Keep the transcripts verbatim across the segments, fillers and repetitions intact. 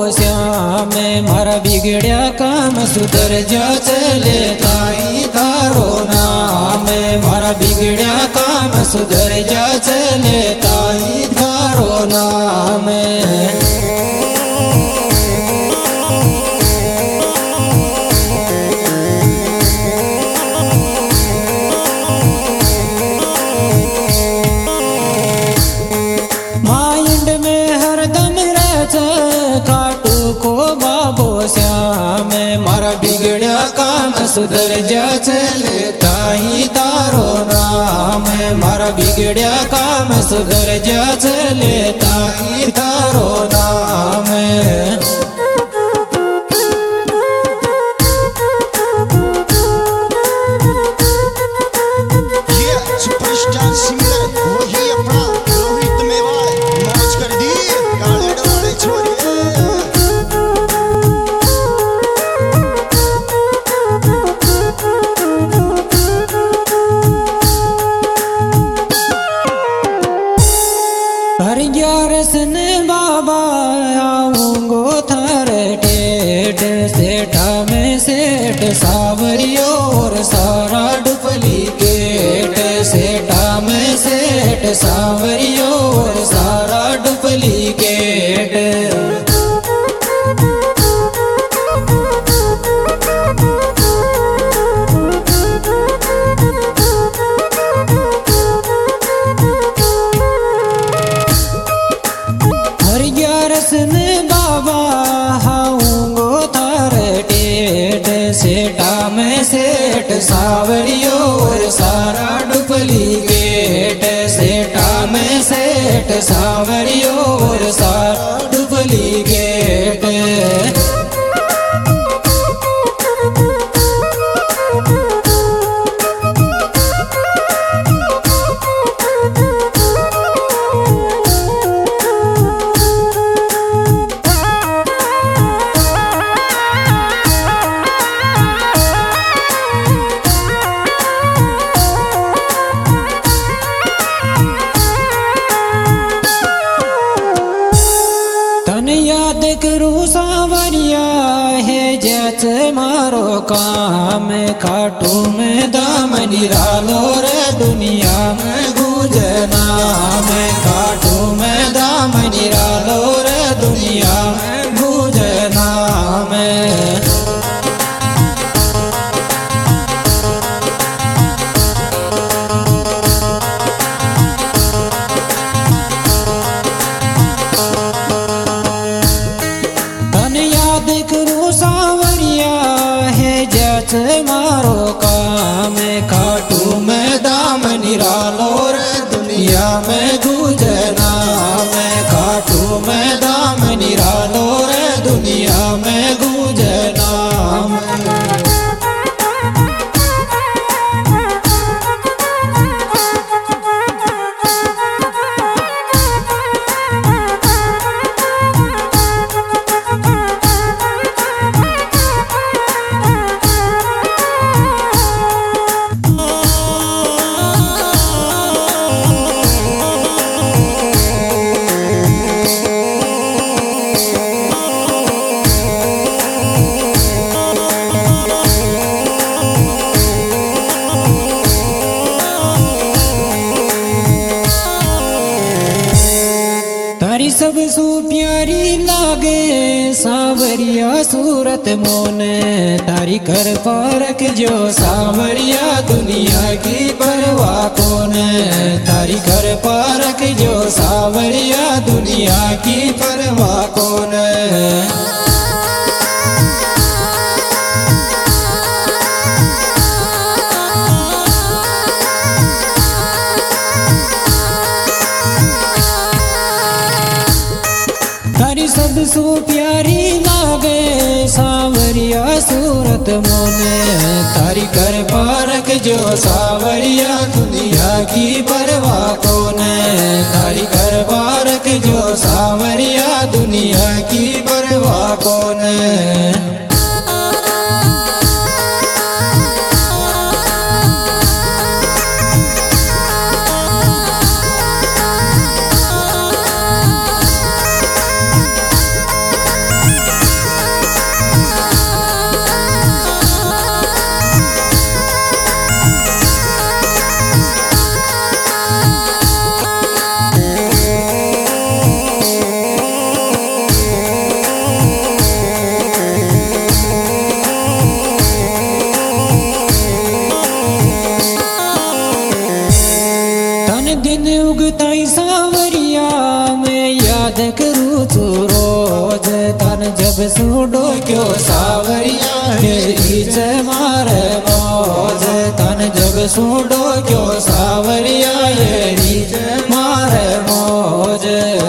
श्याम मारा बिगड़िया काम सुधर जा चले ताई तारो नाम मारा बिगड़िया काम सुधर जा चले ताई तारो नाम। काटू को बाबो श्याम मारा बिगड़िया काम सुधर जा चले ताई तारो नाम मारा बिगड़िया काम सुधर जा चले ताई तारो नाम। हरियारसन बाबा आऊंगो थारे टेट सेठा में सेठ सावरियो और सारा डुप्लीकेट सेठा में सेठ सावरियो और सारा डुप्लीकेट। बाबा हाऊंगो थारे टेट सेठा में सेठ सावरियो और सारा डुप्लीकेट सेठा में सेठ सावरियो और सारा डुप्लीकेट। याद करूं सावरिया है जैसे मारो काम खाटू में दाम निरालो रे दुनिया में गुजना में खाटू में दाम निरालो रे दुनिया में गुजना में। मारो काम खाटू में दाम निरालो रे दुनिया में गुजना में खाटू में दाम निरालो रे दुनिया में गुजना में। तारी सब सु प्यारी लागे सावरिया सूरत मोने तारी कर पारक जो सावरिया दुनिया की परवाह कोने तारी कर पारक जो सावरिया दुनिया की परवाह कोने। तारी सब सु प्यारी लागे सावरिया सूरत मोने तारी कर पारक जो सावरिया दुनिया की परवाह कोने तारी कर पारक जो सावरिया दुनिया की परवाह कोने। सूडो क्यों सावरिया हे रीच मारे मौज तन जब सूडो क्यों सावरिया हे रीच मारे मौज।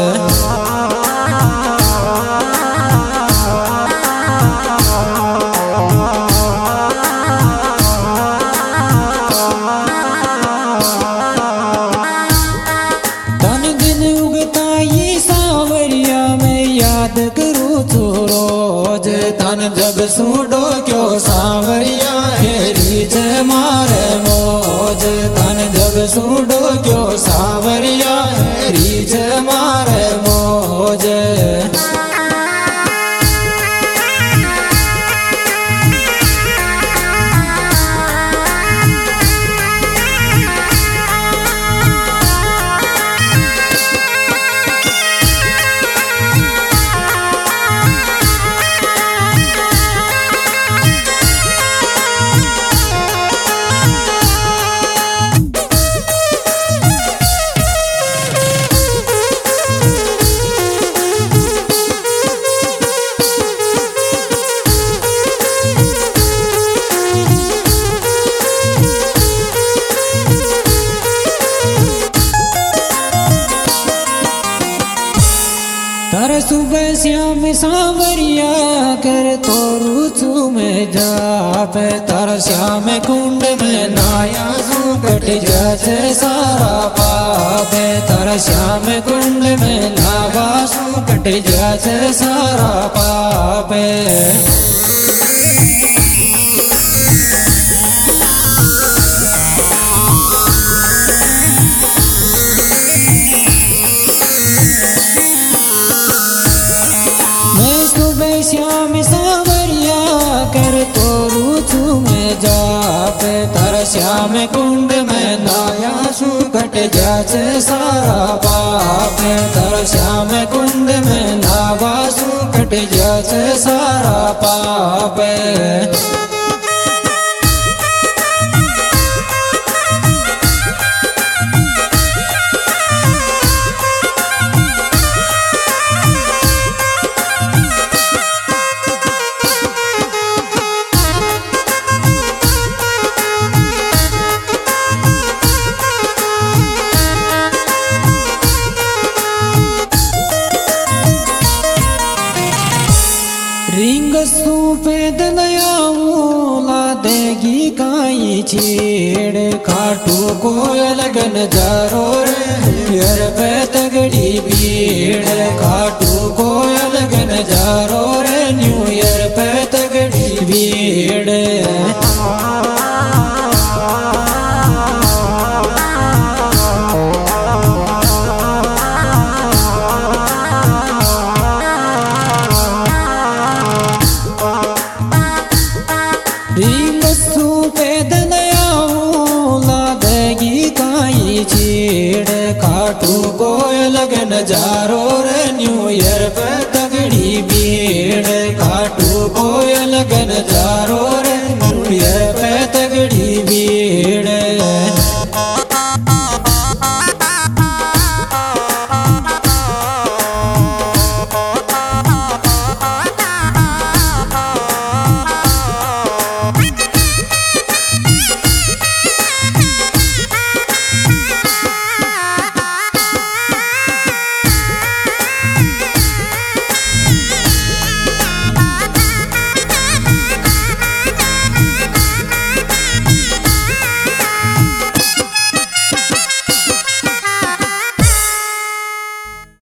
तन जब सूडो क्यों सावरिया हे रीच मारे मौज तन जब सूडो क्यों सावरिया हे रीच मारे मौज। तारा सुबह श्याम सांवरिया कर तो रुचु में जाप तारा श्याम कुंड में नाया सू कट जाचे सारा पाप तारा श्याम कुंड में नावा सू कट जाचे सारा पाप। श्याम सांवरिया कर तो रुचु में जाप तारा श्याम कुंड में नाया सू घट जाचे सारा पाप तारा श्याम कुंड में नावा सू घट जाचे सारा पाप। रिंग सूपेद नयाऊला देगी काई छेड़ खाटू कोयल गन जारो रे यार पे तगड़ी भीड़ खाटू कोयल गन जारो रे न्यू ईयर पे तगड़ी भीड़। रिंग सूपेद नयाऊला देगी काई छेड़ खाटू कोयल गन जारो रे न्यू ईयर पे तगड़ी भीड़ खाटू कोयल गन जारो